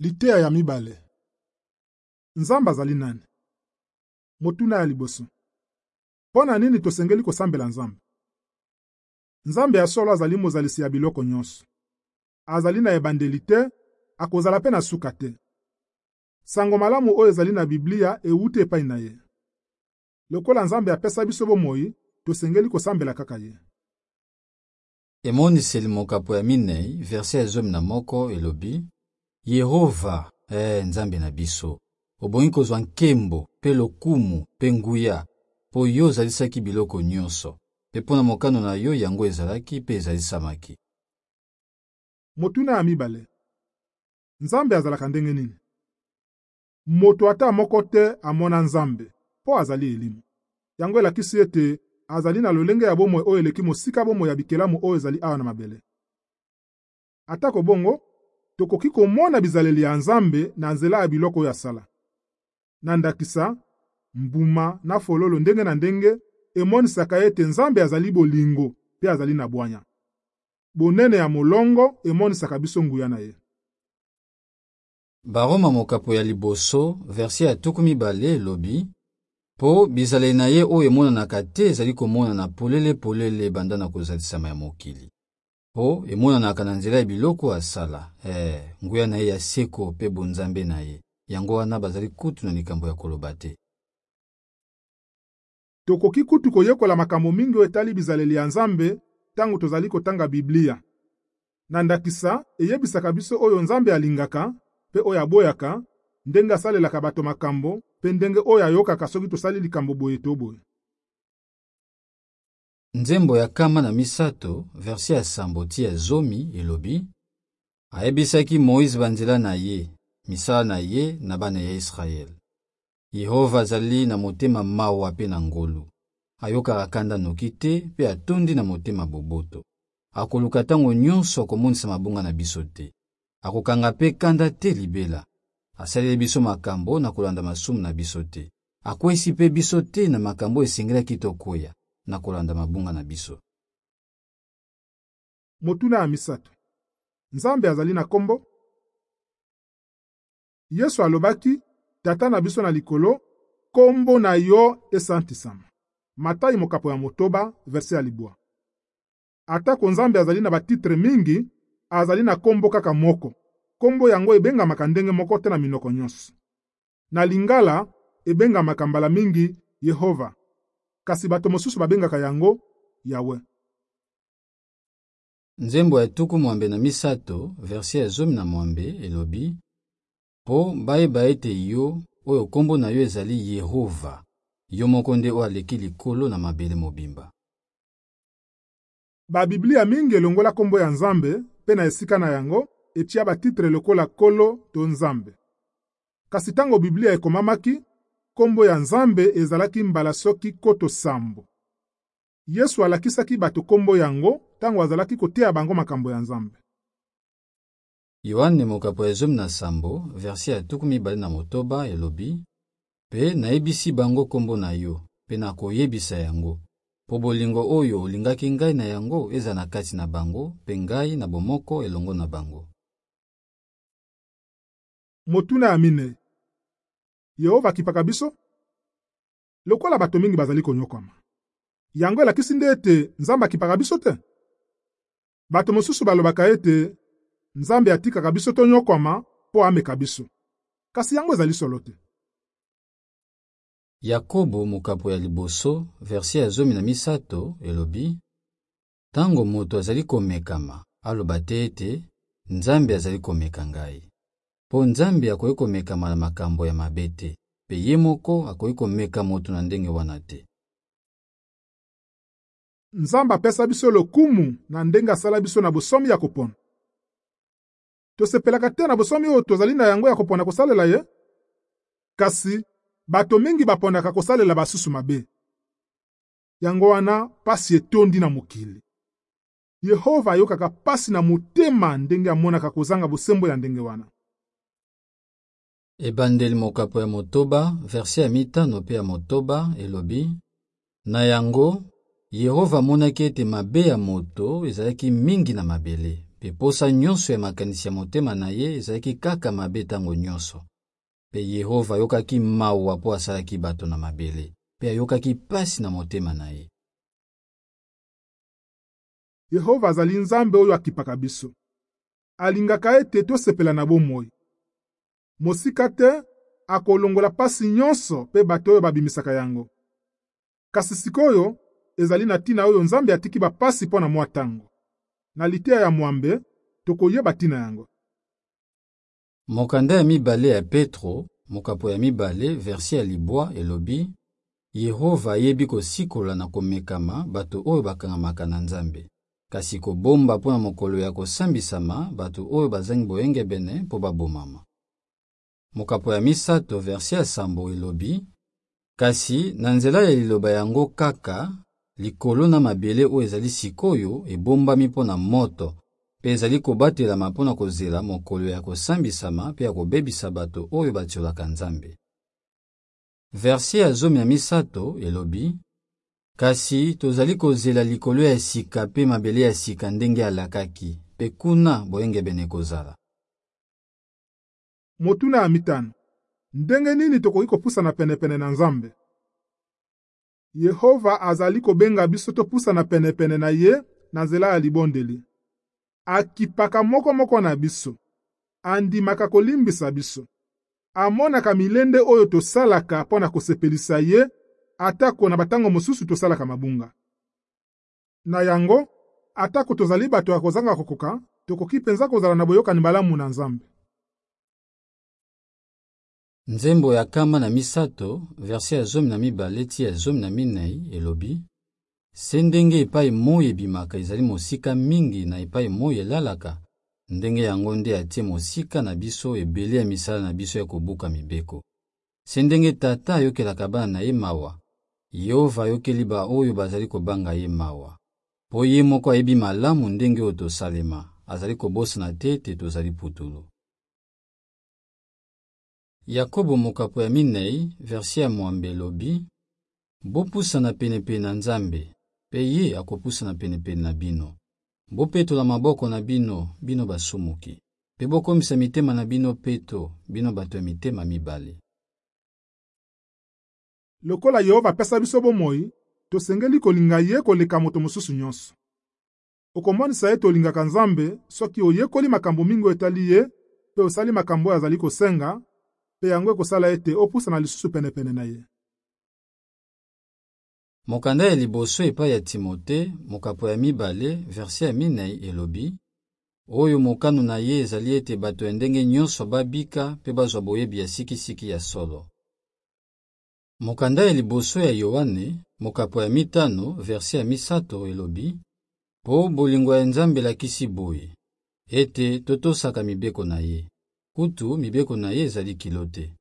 Litea ya mibale. Nzambe azali nani? Motuna ya liboso. Pona nini tosengeli kosambela Nzambe? Nzambe ya solo azali mozalisi ya biloko nyonso. Azali na ebandeli te, akozala pe na suka te. Sango malamu oyo ezali na Biblia ewute epai na ye. Lokola Nzambe apesa biso bomoi, tosengeli kosambela kaka ye. Emoniseli mokapo ya minei, verset ya 11 elobi, Yehova, Nzambe na biso, obongi kozwa nkembo, pe lokumu, pe nguya, po yo ozalisaki biloko nyonso, pe pona mokano na yo yango ezalaki pe ezalisamaki. Motuna ya mibale. Nzambe azalaka ndenge nini? Moto ata moko te amona Nzambe, po azali elimu. Yango elakisi ete azali na lolenge ya bomoi oyo eleki mosika bomoi ya bikelamu oyo ezali awa na mabele. Atako bongo, tokoki komona bizaleli ya Nzambe na nzela ya biloko oyo asala. Na ndakisa, mbuma na fololo ndenge na ndenge emonisaka ete Nzambe azali bolingo pe azali na bwanya. Bonene ya molongo emonisaka biso nguya na ye. Baroma mokapo ya liboso, verset ya 12 elobi, po bizaleli na ye oyo emonanaka te ezali komonana polele banda na kozalisama ya mokili. Po emonanaka na nzela ya biloko asala, nguya na ye ya seko pe bonzambe na ye. Yango wana bazali kutu na likambo ya koloba te. Tokoki kutu koyekola makambo mingi oyo etali bizaleli ya Nzambe tango tozali kotanga Biblia. Na ndakisa eyebisaka biso oyo Nzambe alingaka pe oyo aboyaka, ndenge asalelaka bato makambo pe ndenge oyo ayokaka soki tosali likambo boye to boye. Nzembo ya kama na misato, verset ya samboti ya zomi elobi, ayebisaki Moïse banzela na ye, misala na ye na bana ya Israel. Yehova azali na motema mawa pe na ngolu. Ayokaka kanda noki te pe atondi na motema boboto. Akoluka tango nyonso komonisa mabunga na biso te. Akokanga pe kanda te libela. Asaleli biso makambo na kolanda masumu na biso te. Akwesi pe biso te na makambo esengelaki tokoya na kolanda mabunga na biso. Motuna ya misato. Nzambe azali na kombo. Yesu alobaki, tata na biso na likolo, kombo na yo esantisama. Matayi mokapo ya motoba, verset ya libwa. Atako Nzambe azali na batitre mingi, azali na kombo kaka moko. Kombo yango ebengamaka ndenge moko te na minoko nyonso. Na lingala, ebengamaka mbala mingi Yehova. Kasi bato mosusu babengaka yango Yawe. Nzembo ya tuku mwambe na misato, verset ya 12 elobi, po bayeba ete yo, oyo kombo na yo ezali Yehova, yo moko nde oyo aleki likolo na mabele mobimba. Ba Biblia mingi elongola kombo ya Nzambe, pe na esika na yango, etia batitre lokola kolo to Nzambe. Kasi tango Biblia ekomamaki, kombo ya Nzambe ezalaki mbala soki koto sambo. Yesu alakisaki bato kombo yango, tango azalaki kotea bango makambo ya Nzambe. Yohane mokapo ya 17, verset ya 29 elobi, pe naebisi bango kombo na yo, pe nakoyebisa yango, po bolingo oyo olingaki ngai na yango eza na kati na bango, pe ngai na bomoko elongo na bango. Motuna ya minei. Yehova akipaka biso? Lokola bato mingi bazali konyokwama. Yango elakisi nde ete Nzambe akipaka biso te? Bato mosusu balobaka ete Nzambe atikaka biso tonyokwama po ameka biso. Kasi yango ezali solo te. Yakobo mokapo ya liboso, verset ya 13 elobi, tango moto azali komekama, aloba te ete Nzambe azali komeka ngai. Po Nzambe akoki komekama na makambo ya mabe te, pe ye moko akoki komeka moto na ndenge wana te. Nzambe apesa biso lokumu na ndenge asala biso na bosomi ya kopona. Tosepelaka te na bosomi oyo tozali na yango ya kopona kosalela ye? Kasi bato mingi baponaka kosalela basusu mabe. Yango wana pasi etondi na mokili. Yehova ayokaka pasi na motema ndenge amonaka kozanga bosembo ya ndenge wana. Ebandeli mokapo ya motoba, verset ya 5 pe ya motoba elobi, na yango Yehova amonaki ete mabe ya moto ezalaki mingi na mabele, Pe posa nyonso ya makanisi ya motema na ye ezalaki kaka mabe ntango nyonso. Pe Yehova ayokaki mawa mpo asalaki bato na mabele, pe ayokaki pasi na motema na ye. Yehova azali nzambe oyo akipaka biso. Alingaka ete tosepela na bomoi. Mosika te akolongola pasi nyonso pe bato oyo babimisaka yango. Kasi sikoyo ezali na tina oyo nzambe atiki bapasi mpo na mwa tango. Na litea ya mwambe tokoyeba tina yango. Mokanda ya mibale ya Petro, mokapo ya mibale, versi ya libwa elobi: Yehova ayebi kosikola na komekama bato oyo bakangamaka na Nzambe, kasi kobomba mpo na mokolo ya kosambisama bato oyo bazangi boyengebene mpo babomama. Mokapo ya misato, versi ya sambo elobi: kasi na nzela ya liloba yango kaka, likolo na mabele oyo ezali sikoyo ebombami mpo na moto, pe ezali kobatelama mpo na kozela mokolo ya kosambisama pe ya kobebisa bato oyo batiolaka Nzambe. Versi ya zomi ya misato elobi: kasi tozali kozela likolo ya sika pe mabele ya sika ndenge alakaki, pe kuna boyengebene kozala. Motuna ya mitano. Ndenge nini tokoki kopusana penepene na Nzambe? Yehova azali kobenga biso topusana penepene na ye na nzela ya libondeli. Akipaka moko na biso. Andimaka kolimbisa biso. Amonaka milende oyo tosalaka mpo na kosepelisa ye, atako na batango mosusu tosalaka mabunga. Na yango, atako tozali bato ya kozanga kokoka, tokoki penza kozala na boyokani malamu na Nzambe. Nzembo ya kama na misato, versi ya zomi na mibale ti ya zomi na minei elobi: se ndenge epai moi ebimaka ezali mosika mingi na epai moi elalaka, ndenge yango nde atie mosika na biso ebele ya misala na biso ya kobuka mibeko. Se ndenge tata ayokelaka bana na ye mawa, Yehova ayokeli ba oyo bazali kobanga ye mawa. Po ye moko ayebi malamu ndenge oyo tosalema, azali kobosana te ete tozali putulu. Yakobo mokapo ya minei, versi ya mwambe elobi: bopusana penepene na Nzambe, pe ye akopusana penepene na bino. Bopetola maboko na bino, bino basumuki, pe bokomisa mitema na bino peto, bino bato ya mitema mibale. Lokola Yehova apesa biso bomoi, tosengeli kolinga ye koleka moto mosusu nyonso. Okomonisa ye tolingaka Nzambe soki oyekoli makambo mingi etali ye, pe osali makambo azali kosenga, pe yango ekosala ete opusana lisusu penepene na ye. Mokanda ya liboso epai ya Timote, mokapo ya mibale, versi ya minei elobi: oyo mokano na ye ezali ete bato ya ndenge nyonso babika pe bazwa boyebi ya sikisiki ya solo. Mokanda ya liboso ya Yohane, mokapo ya mitano, versi ya misato elobi: po bolingo ya Nzambe elakisi boye, ete totosaka mibeko na ye. Kutu mibeko na ye ezali kilote.